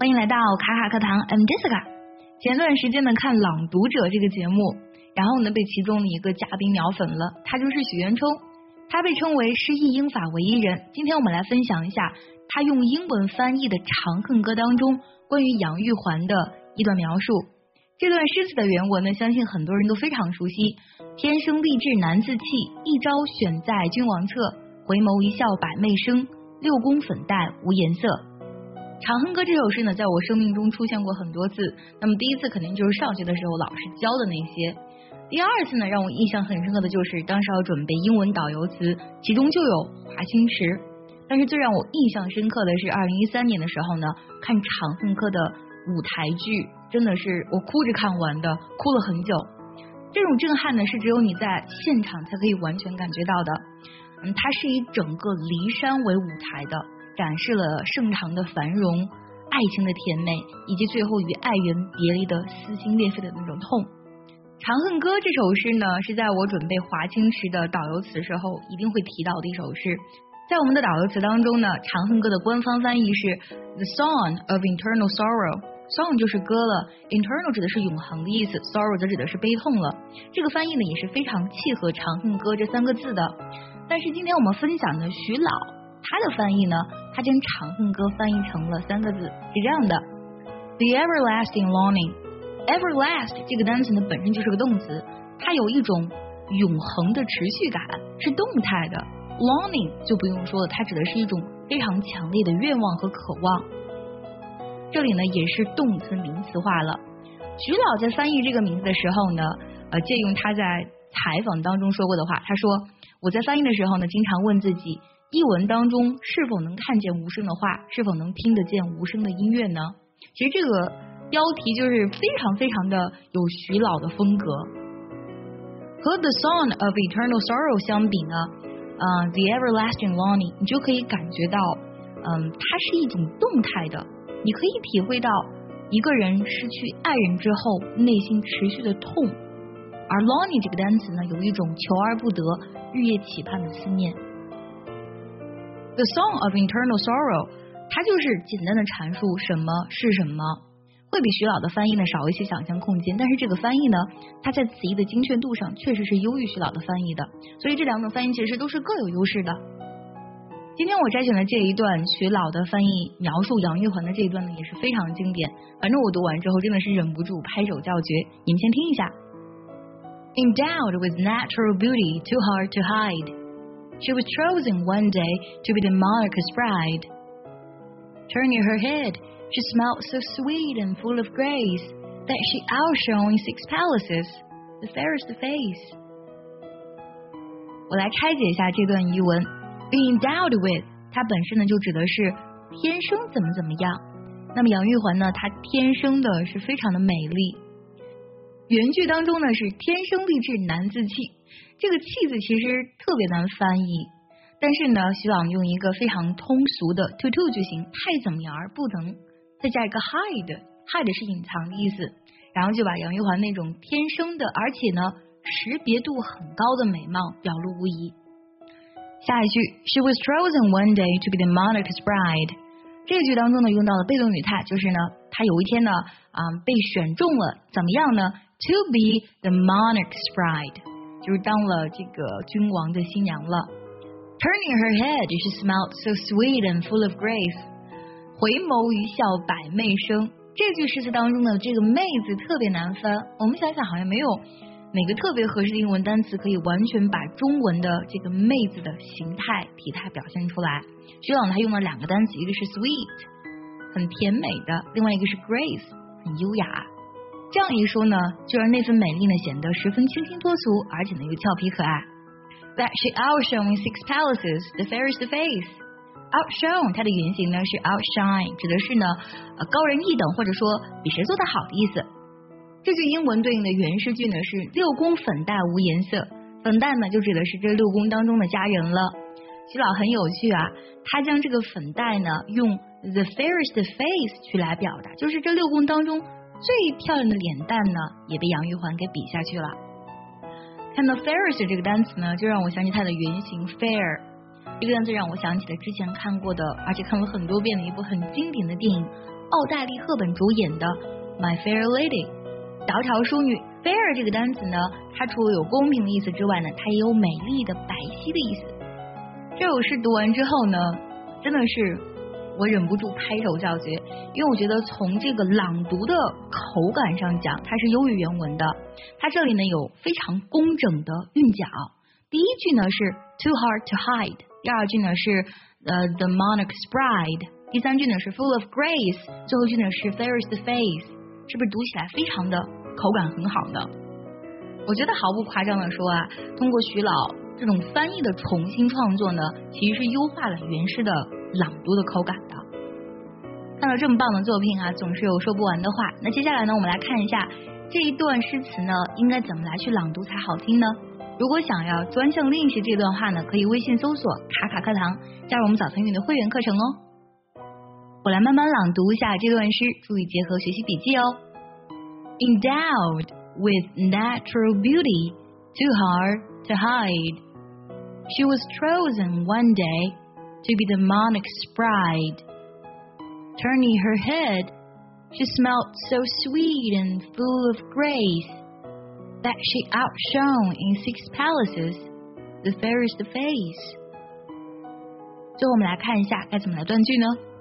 欢迎来到卡卡课堂 ，I'm Jessica。前段时间呢看《朗读者》这个节目，然后呢被其中的一个嘉宾秒粉了，他就是许渊冲，他被称为诗意英法唯一人。今天我们来分享一下他用英文翻译的《长恨歌》当中关于杨玉环的一段描述。这段诗词的原文呢，相信很多人都非常熟悉。天生丽质难自弃，一朝选在君王侧，回眸一笑百媚生，六宫粉黛无颜色。长恨歌这首诗呢，在我生命中出现过很多次。那么第一次肯定就是上学的时候老师教的那些，第二次呢让我印象很深刻的就是当时要准备英文导游词，其中就有华清池。但是最让我印象深刻的是2013年的时候呢，看长恨歌的舞台剧，真的是我哭着看完的，哭了很久。这种震撼呢是只有你在现场才可以完全感觉到的。它是以整个骊山为舞台的，展示了盛唐的繁荣、爱情的甜美，以及最后与爱人别离的撕心裂肺的那种痛。长恨歌这首诗呢，是在我准备华清池的导游词时候一定会提到的一首诗。在我们的导游词当中呢，长恨歌的官方翻译是 The Song of Eternal Sorrow。Song 就是歌了， Eternal 指的是永恒的意思， Sorrow 则指的是悲痛了。这个翻译呢也是非常契合长恨歌这三个字的。但是今天我们分享的徐老，他的翻译呢，他将长恨歌翻译成了三个字，是这样的 The everlasting longing。 Everlast 这个单词呢本身就是个动词，它有一种永恒的持续感，是动态的。 Longing 就不用说了，它指的是一种非常强烈的愿望和渴望。这里呢也是动词名词化了。徐老在翻译这个名字的时候呢，借用他在采访当中说过的话，他说，我在翻译的时候呢，经常问自己，译文当中是否能看见无声的话，是否能听得见无声的音乐呢？其实这个标题就是非常非常的有徐老的风格。和 The Song of Eternal Sorrow 相比呢，The Everlasting Longing 你就可以感觉到它是一种动态的，你可以体会到一个人失去爱人之后内心持续的痛，而 longing 这个单词呢，有一种求而不得、日夜期盼的思念。The Song of Eternal Sorrow 它就是简单的阐述什么是什么，会比徐老的翻译呢少一些想象空间，但是这个翻译呢，它在词义的精确度上确实是优于徐老的翻译的，所以这两种翻译其实都是各有优势的。今天我摘选的这一段徐老的翻译描述杨玉环的这一段呢，也是非常经典，反正我读完之后真的是忍不住拍手叫绝。你们先听一下。Endowed with natural beauty too hard to hide, she was chosen one day to be the monarch's bride. Turning her head, she smelled so sweet and full of grace that she outshone in 6 palaces, the fairest face. 我来拆解一下这段译文。Being endowed with 它本身呢就指的是天生怎么样，那么杨玉环呢，她天生的是非常的美丽。原句当中呢是天生丽质难自弃，这个弃字其实特别难翻译，但是呢徐老用一个非常通俗的 to 句型，太怎么样而不能再加一个 hide 是隐藏的意思，然后就把杨玉环那种天生的而且呢识别度很高的美貌表露无遗。下一句 She was chosen one day to be the monarch's bride， 这个句当中呢用到了被动语态，就是呢她有一天呢被选中了，怎么样呢 To be the monarch's bride， 就是当了这个君王的新娘了。 Turning her head, she smelled so sweet and full of grace， 回眸一笑百媚生。这句诗词当中呢这个媚字特别难翻，我们想想好像没有哪个特别合适的英文单词可以完全把中文的这个媚字的形态体态表现出来。徐老他用了2个单词，一个是 sweet 很甜美的，另外一个是 grace 很优雅。这样一说呢，就让那份美丽呢显得十分清新脱俗，而且呢又俏皮可爱。 That she outshone in 6 palaces, the fairest face。 Outshone 它的原型呢是 outshine， 指的是呢高人一等，或者说比谁做得好的意思。这句英文对应的原诗句呢是六宫粉黛无颜色，粉黛呢就指的是这六宫当中的佳人了。徐老很有趣啊，他将这个粉黛呢用 the fairest face 去来表达，就是这六宫当中最漂亮的脸蛋呢也被杨玉环给比下去了。看到 fairest 这个单词呢，就让我想起它的原型 fair， 这个单词让我想起了之前看过的，而且看了很多遍的一部很经典的电影奥黛丽·赫本主演的《My Fair Lady》。窈窕淑女 ，fair 这个单词呢，它除了有公平的意思之外呢，它也有美丽的、白皙的意思。这首诗读完之后呢，真的是我忍不住拍手叫绝，因为我觉得从这个朗读的口感上讲，它是优于原文的。它这里呢有非常工整的韵脚，第一句呢是 too hard to hide， 第二句呢是the monarch's bride， 第三句呢是 full of grace， 最后一句呢是 fair is the face， 是不是读起来非常的口感很好呢？我觉得毫不夸张的说啊，通过徐老这种翻译的重新创作呢，其实是优化了原诗的朗读的口感的。看到这么棒的作品啊，总是有说不完的话。那接下来呢，我们来看一下这一段诗词呢，应该怎么来去朗读才好听呢？如果想要专项练习这段话呢，可以微信搜索卡卡课堂，加入我们早餐语的会员课程哦。我来慢慢朗读一下这段诗，注意结合学习笔记哦。Endowed with natural beauty, too hard to hide, she was chosen one day to be the monarch's bride. Turning her head, she smelled so sweet and full of grace that she outshone in 6 palaces the fairest face. 最后我们来看一下该怎么来断句呢？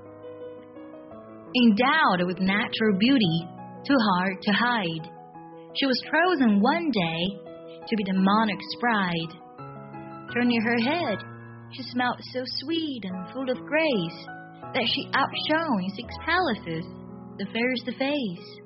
Endowed with natural beauty, too hard to hide, she was chosen one day to be the monarch's bride. Turning her head, she smelled so sweet and full of grace that she outshone in 6 palaces the fairest face.